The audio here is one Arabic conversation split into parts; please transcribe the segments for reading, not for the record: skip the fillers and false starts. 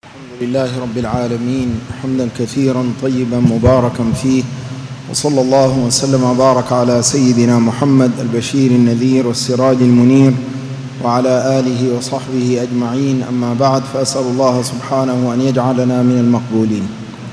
الحمد لله رب العالمين حمدا كثيرا طيبا مباركا فيه، وصلى الله وسلم وبارك على سيدنا محمد البشير النذير والسراج المنير وعلى آله وصحبه أجمعين. أما بعد، فأسأل الله سبحانه أن يجعلنا من المقبولين.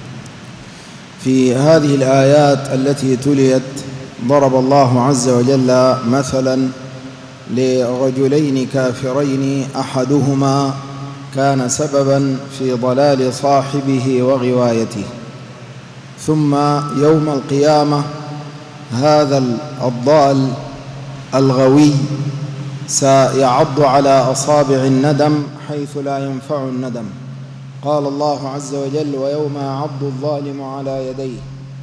في هذه الآيات التي تليت ضرب الله عز وجل مثلا لرجلين كافرين أحدهما كان سببا في ضلال صاحبه وغوايته، ثم يوم القيامة هذا الضال الغوي سيعض على أصابع الندم حيث لا ينفع الندم. قال الله عز وجل: ويوم يعض الظالم على يديه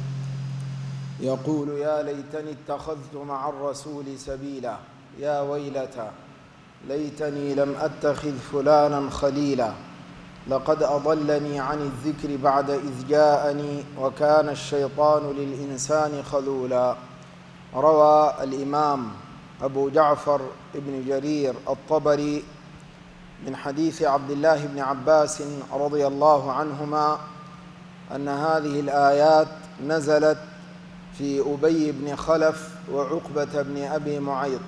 يقول يا ليتني اتخذت مع الرسول سبيلا يا ويلتى ليتني لم أتخذ فلانا خليلا لقد أضلني عن الذكر بعد إذ جاءني وكان الشيطان للإنسان خذولا. روى الإمام أبو جعفر ابن جرير الطبري من حديث عبد الله بن عباس رضي الله عنهما أن هذه الآيات نزلت في أبي بن خلف وعقبة بن أبي معيط،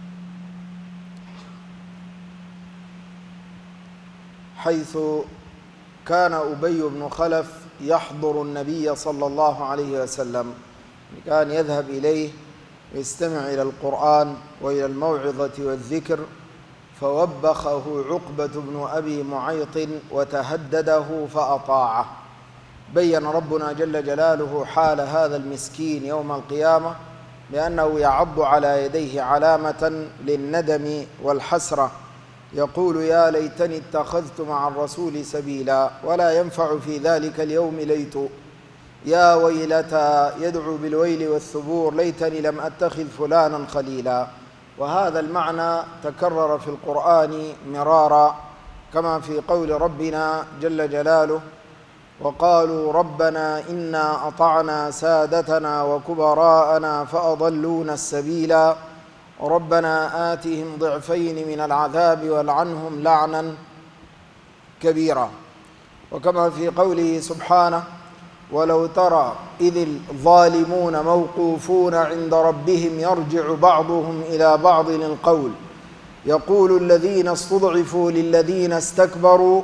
حيث كان أبي بن خلف يحضر النبي صلى الله عليه وسلم، كان يذهب إليه ويستمع إلى القرآن وإلى الموعظة والذكر، فوبخه عقبة بن أبي معيط وتهدده فأطاعه. بين ربنا جل جلاله حال هذا المسكين يوم القيامة بأنه يعض على يديه علامة للندم والحسرة، يقول يا ليتني اتخذت مع الرسول سبيلا، ولا ينفع في ذلك اليوم ليت، يا ويلتى يدعو بالويل والثبور ليتني لم أتخذ فلانا خليلا. وهذا المعنى تكرر في القرآن مرارا، كما في قول ربنا جل جلاله: وقالوا ربنا إنا أطعنا سادتنا وكبراءنا فأضلونا السبيلا ربنا آتهم ضعفين من العذاب والعنهم لعنا كبيرا. وكما في قوله سبحانه: ولو ترى إذ الظالمون موقوفون عند ربهم يرجع بعضهم إلى بعض القول يقول الذين استضعفوا للذين استكبروا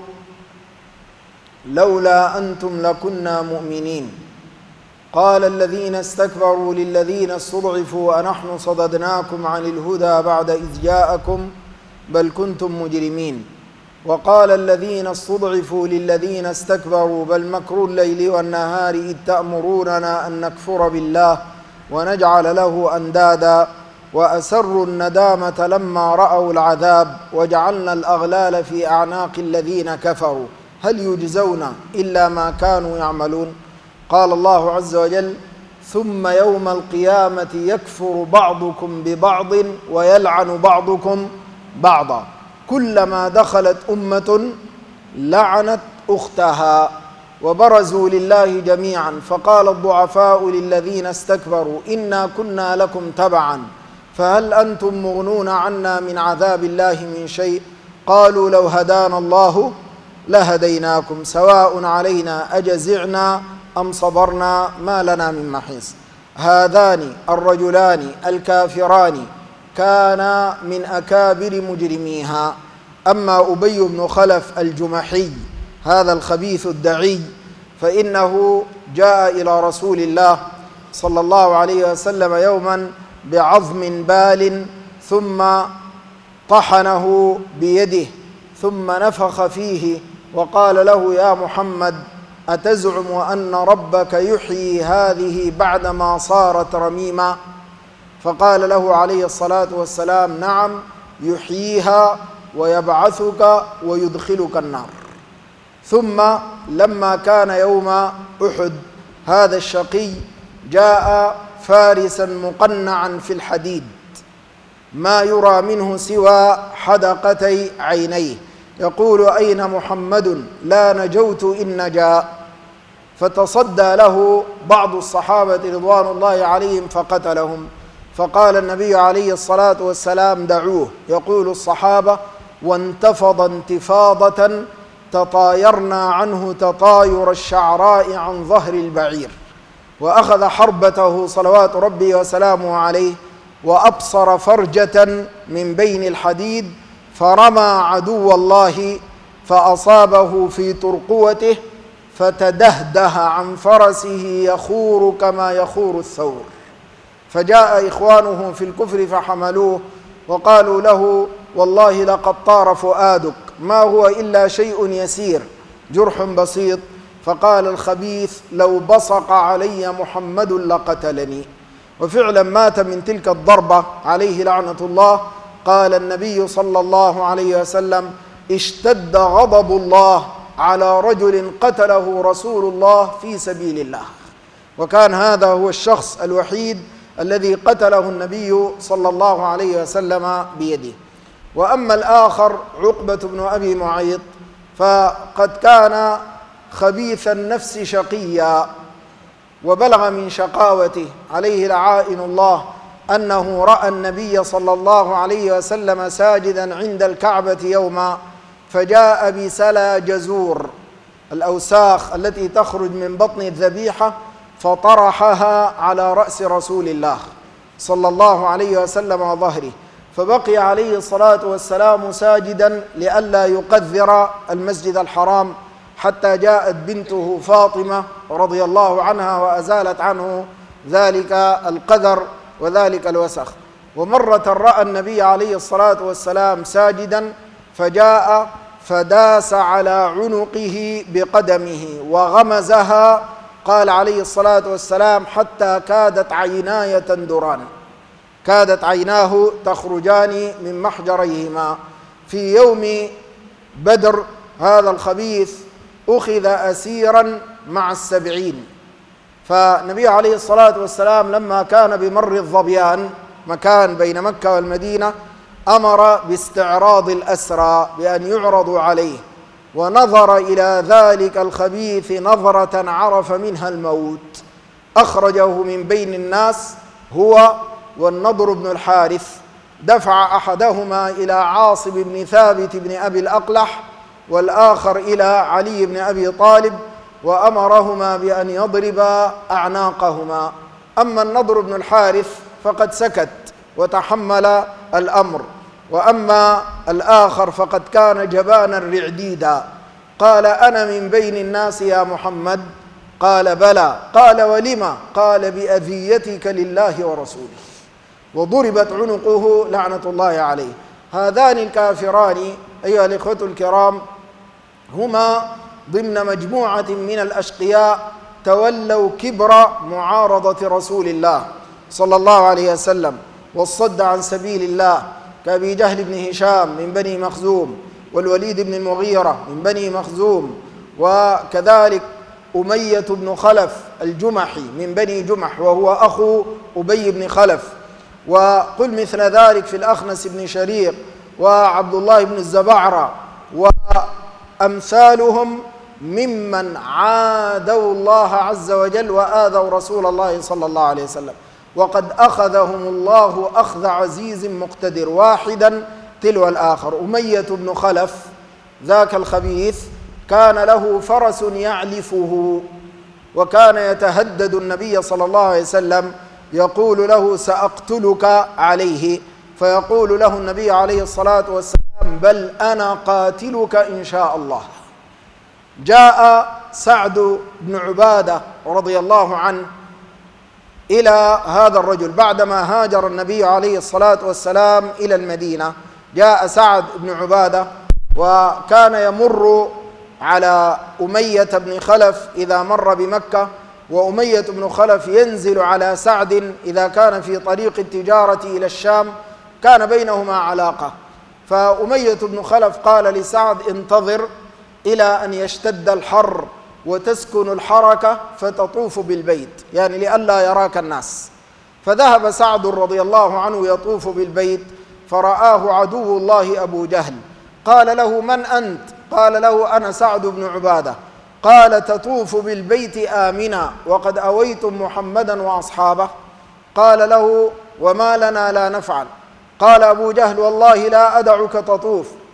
لولا أنتم لكنا مؤمنين قال الذين استكبروا للذين استضعفوا أنحن صددناكم عن الهدى بعد إذ جاءكم بل كنتم مجرمين وقال الذين استضعفوا للذين استكبروا بل مكر الليل والنهار إذ تأمروننا أن نكفر بالله ونجعل له أندادا وأسروا الندامة لما رأوا العذاب وجعلنا الأغلال في أعناق الذين كفروا هل يجزون إلا ما كانوا يعملون. قال الله عز وجل: ثم يوم القيامة يكفر بعضكم ببعض ويلعن بعضكم بعضا كلما دخلت أمة لعنت أختها وبرزوا لله جميعا فقال الضعفاء للذين استكبروا إنا كنا لكم تبعا فهل أنتم مغنون عنا من عذاب الله من شيء قالوا لو هدانا الله لهديناكم سواء علينا أجزعنا أم صبرنا ما لنا من محيص. هذان الرجلان الكافران كان من أكابر مجرميها. أما أبي بن خلف الجمحي هذا الخبيث الدعي فإنه جاء إلى رسول الله صلى الله عليه وسلم يوما بعظم بال ثم طحنه بيده ثم نفخ فيه وقال له: يا محمد أتزعم أن ربك يحيي هذه بعدما صارت رميما؟ فقال له عليه الصلاة والسلام: نعم يحييها ويبعثك ويدخلك النار. ثم لما كان يوم أحد هذا الشقي جاء فارسا مقنعا في الحديد ما يرى منه سوى حدقتي عينيه يقول: أين محمد؟ لا نجوت إن نجا. فتصدى له بعض الصحابة رضوان الله عليهم فقتلهم. فقال النبي عليه الصلاة والسلام: دعوه. يقول الصحابة: وانتفض انتفاضة تطايرنا عنه تطاير الشعراء عن ظهر البعير. وأخذ حربته صلوات ربي وسلامه عليه وأبصر فرجة من بين الحديد، فرمى عدو الله فأصابه في ترقوته، فتدهده عن فرسه يخور كما يخور الثور. فجاء إخوانه في الكفر فحملوه وقالوا له: والله لقد طار فؤادك، ما هو إلا شيء يسير، جرح بسيط. فقال الخبيث: لو بصق علي محمد لقتلني. وفعلا مات من تلك الضربة عليه لعنة الله. قال النبي صلى الله عليه وسلم: اشتد غضب الله على رجل قتله رسول الله في سبيل الله. وكان هذا هو الشخص الوحيد الذي قتله النبي صلى الله عليه وسلم بيده. وأما الآخر عقبة بن أبي معيط فقد كان خبيث النفس شقيا، وبلغ من شقاوته عليه لعائن الله أنه رأى النبي صلى الله عليه وسلم ساجدا عند الكعبة يوما، فجاء بسلا جزور، الأوساخ التي تخرج من بطن الذبيحة، فطرحها على رأس رسول الله صلى الله عليه وسلم وظهره، فبقي عليه الصلاة والسلام ساجدا لئلا يقذر المسجد الحرام، حتى جاءت بنته فاطمة رضي الله عنها وأزالت عنه ذلك القذر وذلك الوسخ. ومرة رأى النبي عليه الصلاة والسلام ساجدا فجاء فداس على عنقه بقدمه وغمزها، قال عليه الصلاة والسلام: حتى كادت عيناي تندران، كادت عيناه تخرجان من محجريهما. في يوم بدر هذا الخبيث أخذ أسيرا مع 70. فالنبي عليه الصلاة والسلام لما كان بمر الظبيان، مكان بين مكة والمدينة، أمر باستعراض الأسرى بأن يعرضوا عليه، ونظر إلى ذلك الخبيث نظرة عرف منها الموت، أخرجه من بين الناس هو والنضر بن الحارث، دفع أحدهما إلى عاصم بن ثابت بن أبي الأقلح والآخر إلى علي بن أبي طالب، وأمرهما بأن يضربا أعناقهما. أما النضر بن الحارث فقد سكت وتحمل الأمر، وأما الآخر فقد كان جبانا رعديدا. قال: أنا من بين الناس يا محمد؟ قال: بلى. قال: ولم؟ قال: بأذيتك لله ورسوله. وضربت عنقه لعنة الله عليه. هذان الكافران أيها الإخوة الكرام هما ضمن مجموعة من الأشقياء تولوا كبر معارضة رسول الله صلى الله عليه وسلم والصد عن سبيل الله، كأبي جهل بن هشام من بني مخزوم، والوليد بن المغيرة من بني مخزوم، وكذلك أمية بن خلف الجمحي من بني جمح وهو أخو أبي بن خلف، وقل مثل ذلك في الأخنس بن شريق وعبد الله بن الزبعرة وأمثالهم ممن عادوا الله عز وجل وآذوا رسول الله صلى الله عليه وسلم، وقد أخذهم الله أخذ عزيز مقتدر، واحدا تلو الآخر. أمية بن خلف ذاك الخبيث كان له فرس يعلفه، وكان يتهدد النبي صلى الله عليه وسلم، يقول له: سأقتلك عليه، فيقول له النبي عليه الصلاة والسلام: بل أنا قاتلك إن شاء الله. جاء سعد بن عبادة رضي الله عنه إلى هذا الرجل بعدما هاجر النبي عليه الصلاة والسلام إلى المدينة. جاء سعد بن عبادة وكان يمر على أمية بن خلف إذا مر بمكة، وأمية بن خلف ينزل على سعد إذا كان في طريق التجارة إلى الشام، كان بينهما علاقة. فأمية بن خلف قال لسعد: انتظر إلى أن يشتد الحر وتسكن الحركة فتطوف بالبيت، يعني لئلا يراك الناس. فذهب سعد رضي الله عنه يطوف بالبيت، فرآه عدو الله أبو جهل، قال له: من أنت؟ قال له: أنا سعد بن عبادة. قال: تطوف بالبيت آمنا وقد أويتم محمدا وأصحابه؟ قال له: وما لنا لا نفعل؟ قال أبو جهل: والله لا أدعك تطوف.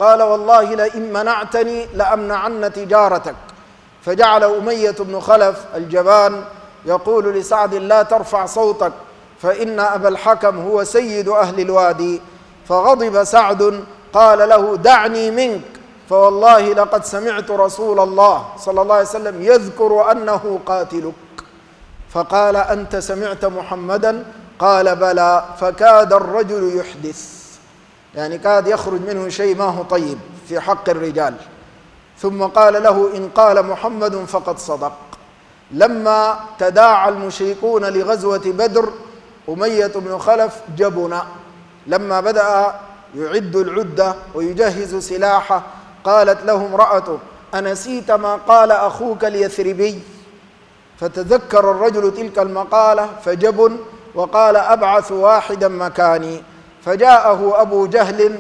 قال والله لئن منعتني لأمنعن تجارتك. فجعل أمية بن خلف الجبان يقول لسعد لا ترفع صوتك فإن أبا الحكم هو سيد أهل الوادي. فغضب سعد قال له دعني منك، فوالله لقد سمعت رسول الله صلى الله عليه وسلم يذكر أنه قاتلك. فقال أنت سمعت محمدا؟ قال بلى. فكاد الرجل يحدث، يعني كاد يخرج منه شيء ما هو طيب في حق الرجال. ثم قال له إن قال محمد فقد صدق. لما تداعى المشركون لغزوة بدر أمية بن خلف جبن، لما بدأ يعد العدة ويجهز سلاحه قالت له امرأته أنسيت ما قال أخوك اليثربي؟ فتذكر الرجل تلك المقالة فجبن وقال أبعث واحدا مكاني. فجاءه أبو جهل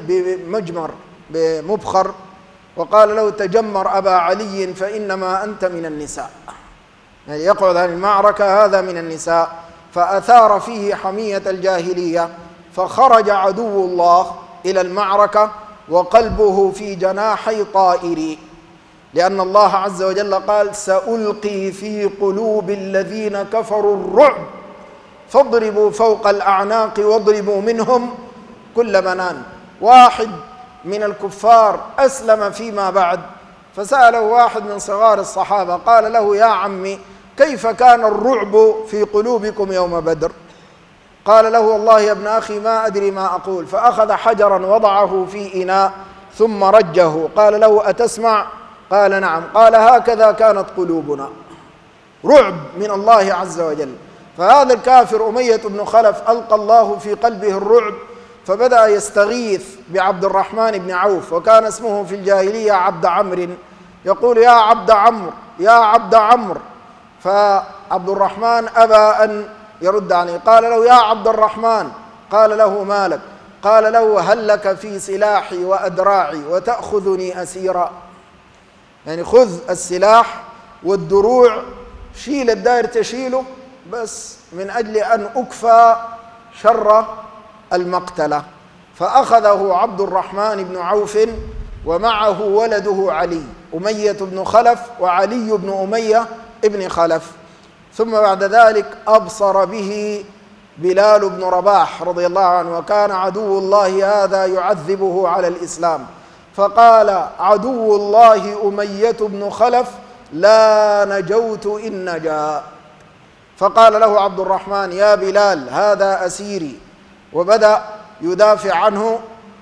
بمبخر وقال له تجمر أبا علي فإنما أنت من النساء، يعني يقعد عن المعركة هذا من النساء. فأثار فيه حمية الجاهلية، فخرج عدو الله إلى المعركة وقلبه في جناحي طائري، لأن الله عز وجل قال سألقي في قلوب الذين كفروا الرعب فاضربوا فوق الأعناق واضربوا منهم كل بنان. واحد من الكفار أسلم فيما بعد، فسأله واحد من صغار الصحابة قال له يا عمي كيف كان الرعب في قلوبكم يوم بدر؟ قال له والله يا ابن أخي ما أدري ما أقول. فأخذ حجرا وضعه في إناء ثم رجه. قال له أتسمع؟ قال نعم. قال هكذا كانت قلوبنا، رعب من الله عز وجل. فهذا الكافر أمية بن خلف ألقى الله في قلبه الرعب، فبدأ يستغيث بعبد الرحمن بن عوف، وكان اسمه في الجاهلية عبد عمرو، يقول يا عبد عمرو يا عبد عمرو. فعبد الرحمن أبى أن يرد عليه، قال له يا عبد الرحمن. قال له ما لك؟ قال له هل لك في سلاحي وأدراعي وتأخذني أسيرا؟ يعني خذ السلاح والدروع، شيل الدائر تشيله بس من أجل أن أكفى شر المقتلة. فأخذه عبد الرحمن بن عوف ومعه ولده علي، أمية بن خلف وعلي بن أمية ابن خلف. ثم بعد ذلك أبصر به بلال بن رباح رضي الله عنه، وكان عدو الله هذا يعذبه على الإسلام، فقال عدو الله أمية بن خلف لا نجوت إن نجا. فقال له عبد الرحمن يا بلال هذا أسيري، وبدأ يدافع عنه.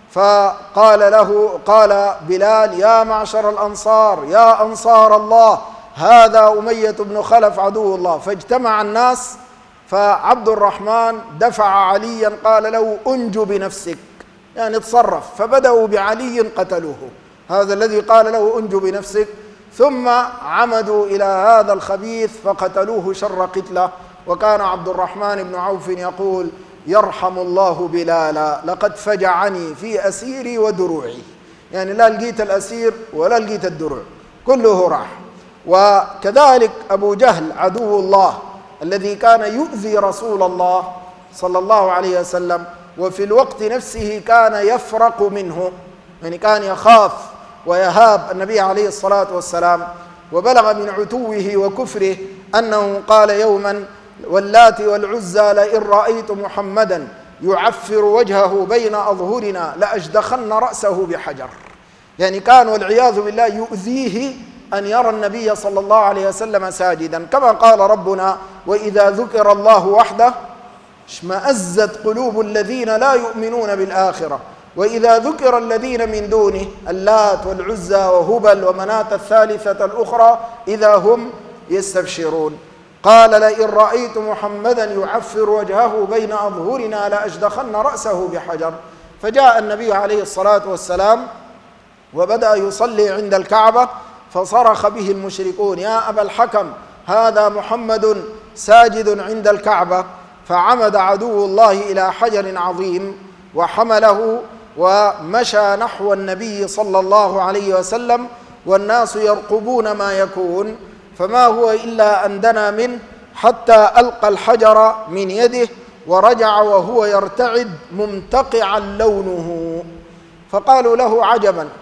قال بلال يا معشر الأنصار يا أنصار الله هذا أمية بن خلف عدو الله. فاجتمع الناس، فعبد الرحمن دفع عليا قال له أنجو بنفسك، يعني تصرف. فبدأوا بعلي قتلوه، هذا الذي قال له أنجو بنفسك. ثم عمدوا إلى هذا الخبيث فقتلوه شر قتله. وكان عبد الرحمن بن عوف يقول يرحم الله بلالا لقد فجعني في أسيري ودروعي، يعني لا لقيت الأسير ولا لقيت الدروع، كله راح. وكذلك أبو جهل عدو الله الذي كان يؤذي رسول الله صلى الله عليه وسلم، وفي الوقت نفسه كان يفرق منه، يعني كان يخاف ويهاب النبي عليه الصلاة والسلام. وبلغ من عتوه وكفره أنه قال يوما واللات والعزى لئن رأيت محمدا يعفر وجهه بين أظهرنا لأجدخن رأسه بحجر، يعني كان والعياذ بالله يؤذيه أن يرى النبي صلى الله عليه وسلم ساجدا، كما قال ربنا وإذا ذكر الله وحده اشمأزت قلوب الذين لا يؤمنون بالآخرة وإذا ذكر الذين من دونه اللات والعزى وهبل ومناة الثالثة الأخرى إذا هم يستبشرون. قال لئن رأيت محمدا يعفر وجهه بين أظهرنا لأجدخن رأسه بحجر. فجاء النبي عليه الصلاة والسلام وبدأ يصلي عند الكعبة، فصرخ به المشركون يا أبا الحكم هذا محمد ساجد عند الكعبة. فعمد عدو الله إلى حجر عظيم وحمله ومشى نحو النبي صلى الله عليه وسلم، والناس يرقبون ما يكون، فما هو إلا أن دنا منه حتى ألقى الحجر من يده ورجع وهو يرتعد ممتقعا لونه. فقالوا له عجبا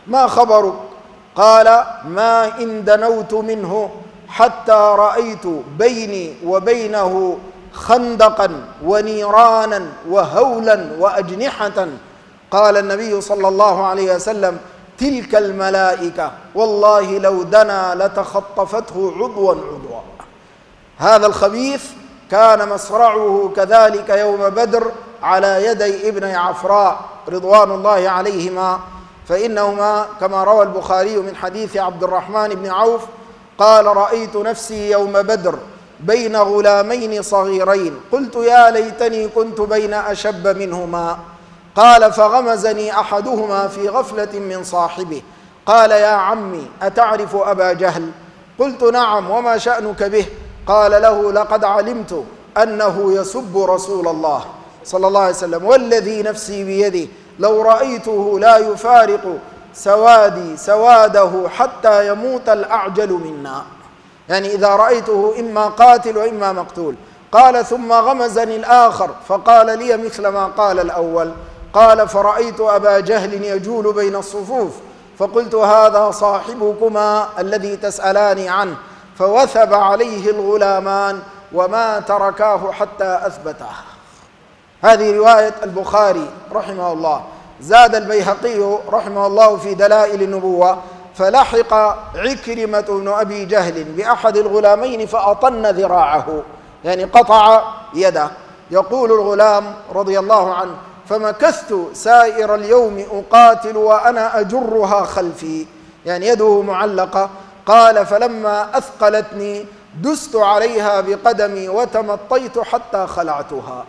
ما خبرك؟ قال: ما إن دنوت منه حتى رأيت بيني وبينه خندقا ونيرانا وهولا وأجنحة. قال النبي صلى الله عليه وسلم: تلك الملائكة والله لو دنا لتخطفته عضوا عضوا. هذا الخبيث كان مصرعه كذلك يوم بدر على يدي ابني عفراء رضوان الله عليهما، فإنهما كما روى البخاري من حديث عبد الرحمن بن عوف قال: رأيت نفسي يوم بدر بين غلامين صغيرين، قلت يا ليتني كنت بين أشب منهما. قال: فغمزني أحدهما في غفلة من صاحبه، قال: يا عمي أتعرف أبا جهل؟ قلت: نعم، وما شأنك به؟ قال له: لقد علمت أنه يسب رسول الله صلى الله عليه وسلم، والذي نفسي بيده لو رأيته لا يفارق سوادي سواده حتى يموت الأعجل منا. يعني إذا رأيته إما قاتل وإما مقتول. قال: ثم غمزني الآخر فقال لي مثل ما قال الأول. قال: فرأيت أبا جهل يجول بين الصفوف، فقلت: هذا صاحبكما الذي تسألان عنه. فوثب عليه الغلامان وما تركاه حتى أثبته. هذه رواية البخاري رحمه الله. زاد البيهقي رحمه الله في دلائل النبوة: فلحق عكرمة بن أبي جهل بأحد الغلامين فأطن ذراعه، يعني قطع يده. يقول الغلام رضي الله عنه: فمكثت سائر اليوم أقاتل وأنا أجرها خلفي، يعني يده معلقة. قال: فلما أثقلتني دست عليها بقدمي وتمطيت حتى خلعتها.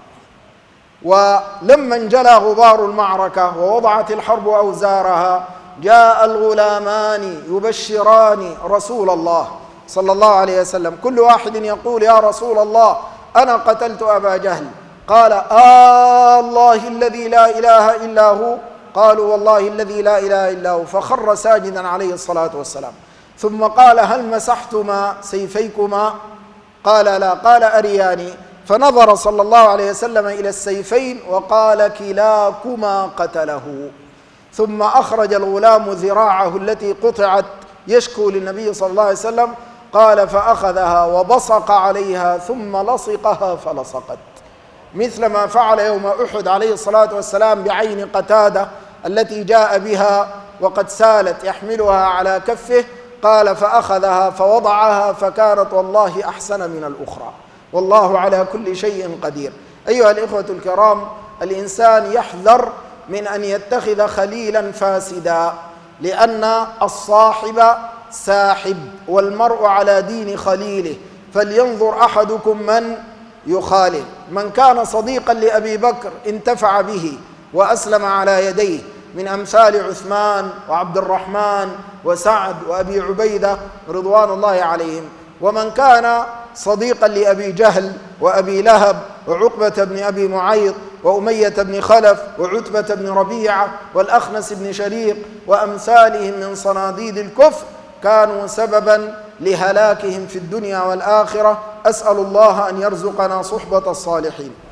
ولما انجلى غبار المعركة ووضعت الحرب أوزارها، جاء الغلامان يبشران رسول الله صلى الله عليه وسلم، كل واحد يقول: يا رسول الله أنا قتلت أبا جهل. قال: الله الذي لا إله إلا هو. قالوا: والله الذي لا إله إلا هو. فخر ساجدا عليه الصلاة والسلام، ثم قال: هل مسحتما سيفيكما؟ قال: لا. قال: أرياني. فنظر صلى الله عليه وسلم إلى السيفين وقال: كلاكما قتله. ثم أخرج الغلام ذراعه التي قطعت يشكو للنبي صلى الله عليه وسلم. قال: فأخذها وبصق عليها ثم لصقها فلصقت، مثل ما فعل يوم أحد عليه الصلاة والسلام بعين قتادة التي جاء بها وقد سالت يحملها على كفه. قال: فأخذها فوضعها فكانت والله أحسن من الأخرى، والله على كل شيء قدير. أيها الإخوة الكرام، الإنسان يحذر من أن يتخذ خليلا فاسدا، لأن الصاحب ساحب، والمرء على دين خليله، فلينظر أحدكم من يخالل. من كان صديقا لأبي بكر انتفع به وأسلم على يديه، من أمثال عثمان وعبد الرحمن وسعد وأبي عبيدة رضوان الله عليهم. ومن كان صديقا لأبي جهل وأبي لهب وعقبة بن أبي معيط وأمية بن خلف وعتبة بن ربيعة والأخنس بن شريق وأمثالهم من صناديد الكفر، كانوا سببا لهلاكهم في الدنيا والآخرة. أسأل الله أن يرزقنا صحبة الصالحين.